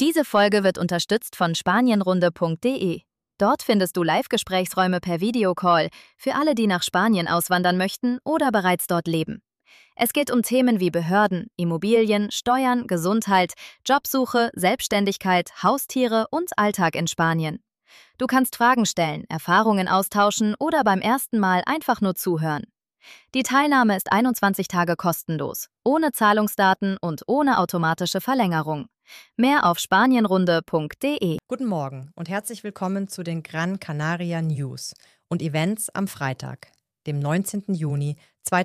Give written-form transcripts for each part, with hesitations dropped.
Diese Folge wird unterstützt von spanienrunde.de. Dort findest du Live-Gesprächsräume per Videocall für alle, die nach Spanien auswandern möchten oder bereits dort leben. Es geht um Themen wie Behörden, Immobilien, Steuern, Gesundheit, Jobsuche, Selbstständigkeit, Haustiere und Alltag in Spanien. Du kannst Fragen stellen, Erfahrungen austauschen oder beim ersten Mal einfach nur zuhören. Die Teilnahme ist 21 Tage kostenlos, ohne Zahlungsdaten und ohne automatische Verlängerung. Mehr auf spanienrunde.de. Guten Morgen und herzlich willkommen zu den Gran Canaria News und Events am Freitag, dem 19. Juni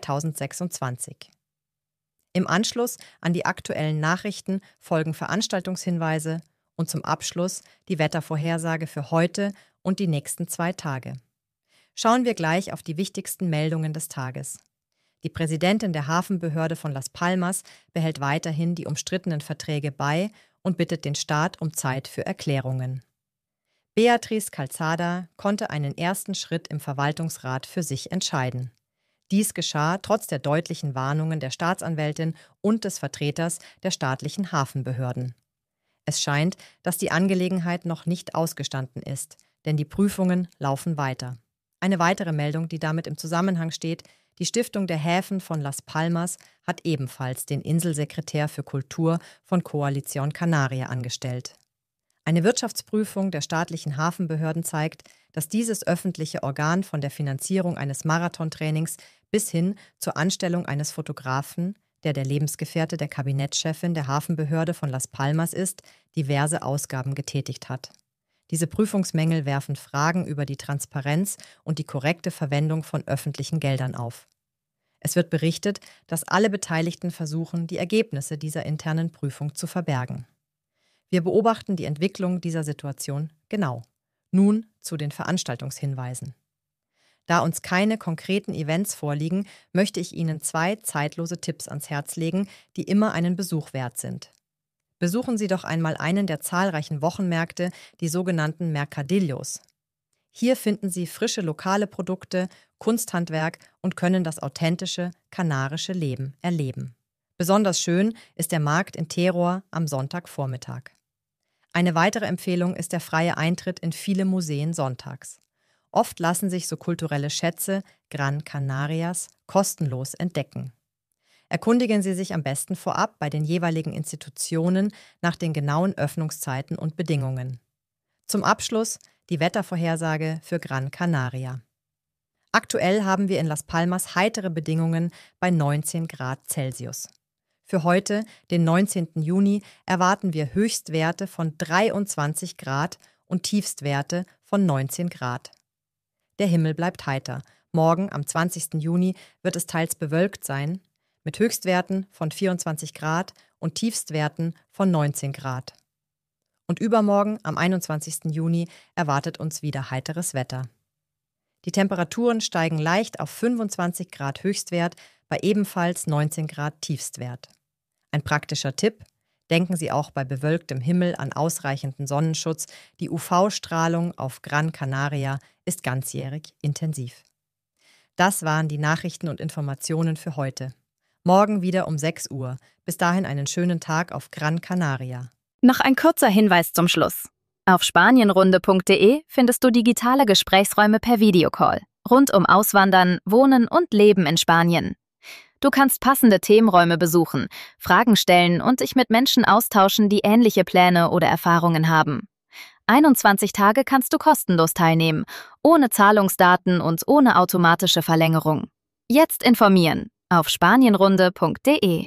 2026. Im Anschluss an die aktuellen Nachrichten folgen Veranstaltungshinweise und zum Abschluss die Wettervorhersage für heute und die nächsten 2 Tage. Schauen wir gleich auf die wichtigsten Meldungen des Tages. Die Präsidentin der Hafenbehörde von Las Palmas behält weiterhin die umstrittenen Verträge bei und bittet den Staat um Zeit für Erklärungen. Beatriz Calzada konnte einen ersten Schritt im Verwaltungsrat für sich entscheiden. Dies geschah trotz der deutlichen Warnungen der Staatsanwältin und des Vertreters der staatlichen Hafenbehörden. Es scheint, dass die Angelegenheit noch nicht ausgestanden ist, denn die Prüfungen laufen weiter. Eine weitere Meldung, die damit im Zusammenhang steht: Die Stiftung der Häfen von Las Palmas hat ebenfalls den Inselsekretär für Kultur von Coalición Canaria angestellt. Eine Wirtschaftsprüfung der staatlichen Hafenbehörden zeigt, dass dieses öffentliche Organ von der Finanzierung eines Marathontrainings bis hin zur Anstellung eines Fotografen, der Lebensgefährte der Kabinettschefin der Hafenbehörde von Las Palmas ist, diverse Ausgaben getätigt hat. Diese Prüfungsmängel werfen Fragen über die Transparenz und die korrekte Verwendung von öffentlichen Geldern auf. Es wird berichtet, dass alle Beteiligten versuchen, die Ergebnisse dieser internen Prüfung zu verbergen. Wir beobachten die Entwicklung dieser Situation genau. Nun zu den Veranstaltungshinweisen. Da uns keine konkreten Events vorliegen, möchte ich Ihnen 2 zeitlose Tipps ans Herz legen, die immer einen Besuch wert sind. Besuchen Sie doch einmal einen der zahlreichen Wochenmärkte, die sogenannten Mercadillos. Hier finden Sie frische lokale Produkte, Kunsthandwerk und können das authentische kanarische Leben erleben. Besonders schön ist der Markt in Teror am Sonntagvormittag. Eine weitere Empfehlung ist der freie Eintritt in viele Museen sonntags. Oft lassen sich so kulturelle Schätze Gran Canarias kostenlos entdecken. Erkundigen Sie sich am besten vorab bei den jeweiligen Institutionen nach den genauen Öffnungszeiten und Bedingungen. Zum Abschluss die Wettervorhersage für Gran Canaria. Aktuell haben wir in Las Palmas heitere Bedingungen bei 19 Grad Celsius. Für heute, den 19. Juni, erwarten wir Höchstwerte von 23 Grad und Tiefstwerte von 19 Grad. Der Himmel bleibt heiter. Morgen, am 20. Juni, wird es teils bewölkt sein, mit Höchstwerten von 24 Grad und Tiefstwerten von 19 Grad. Und übermorgen, am 21. Juni, erwartet uns wieder heiteres Wetter. Die Temperaturen steigen leicht auf 25 Grad Höchstwert bei ebenfalls 19 Grad Tiefstwert. Ein praktischer Tipp: Denken Sie auch bei bewölktem Himmel an ausreichenden Sonnenschutz. Die UV-Strahlung auf Gran Canaria ist ganzjährig intensiv. Das waren die Nachrichten und Informationen für heute. Morgen wieder um 6 Uhr. Bis dahin einen schönen Tag auf Gran Canaria. Noch ein kurzer Hinweis zum Schluss. Auf spanienrunde.de findest du digitale Gesprächsräume per Videocall rund um Auswandern, Wohnen und Leben in Spanien. Du kannst passende Themenräume besuchen, Fragen stellen und dich mit Menschen austauschen, die ähnliche Pläne oder Erfahrungen haben. 21 Tage kannst du kostenlos teilnehmen, ohne Zahlungsdaten und ohne automatische Verlängerung. Jetzt informieren auf spanienrunde.de.